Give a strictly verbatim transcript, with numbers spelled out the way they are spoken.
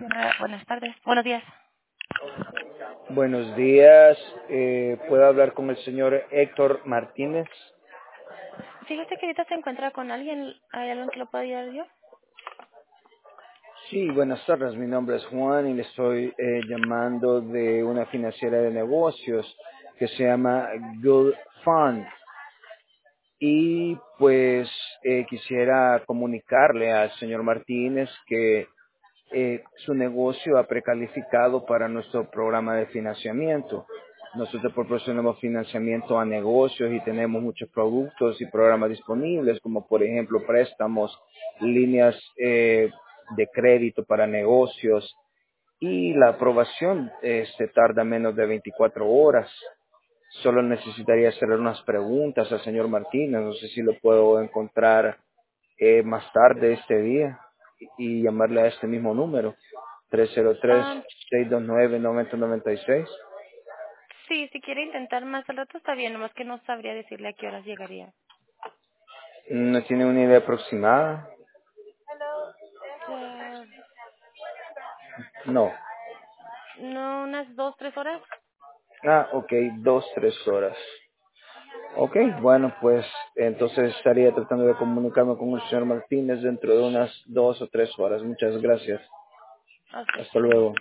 Ah, buenas tardes. Buenos días. Buenos días, eh, ¿puedo hablar con el señor Héctor Martínez? Fíjese que ahorita se encuentra con alguien. ¿Hay alguien que lo pueda ayudar yo? Sí, buenas tardes, mi nombre es Juan y le estoy eh, llamando de una financiera de negocios que se llama Good Fund y pues eh, quisiera comunicarle al señor Martínez que eh, su negocio ha precalificado para nuestro programa de financiamiento. Nosotros proporcionamos financiamiento a negocios y tenemos muchos productos y programas disponibles, como por ejemplo préstamos, líneas eh, de crédito para negocios y la aprobación eh, se tarda menos de veinticuatro horas. Solo necesitaría hacer unas preguntas al señor Martínez. No sé si lo puedo encontrar eh, más tarde este día y, y llamarle a este mismo número, tres cero tres, Ah, seis dos nueve, nueve cero nueve seis. sí, si quiere intentar más al rato está bien, nomás que no sabría decirle a qué horas llegaría. ¿No tiene una idea aproximada? Ah, No. no, unas dos, tres horas. Ah, ok, dos, tres horas. Ok, bueno, pues entonces estaría tratando de comunicarme con el señor Martínez dentro de unas dos o tres horas. Muchas gracias. Ok, Hasta bye. luego.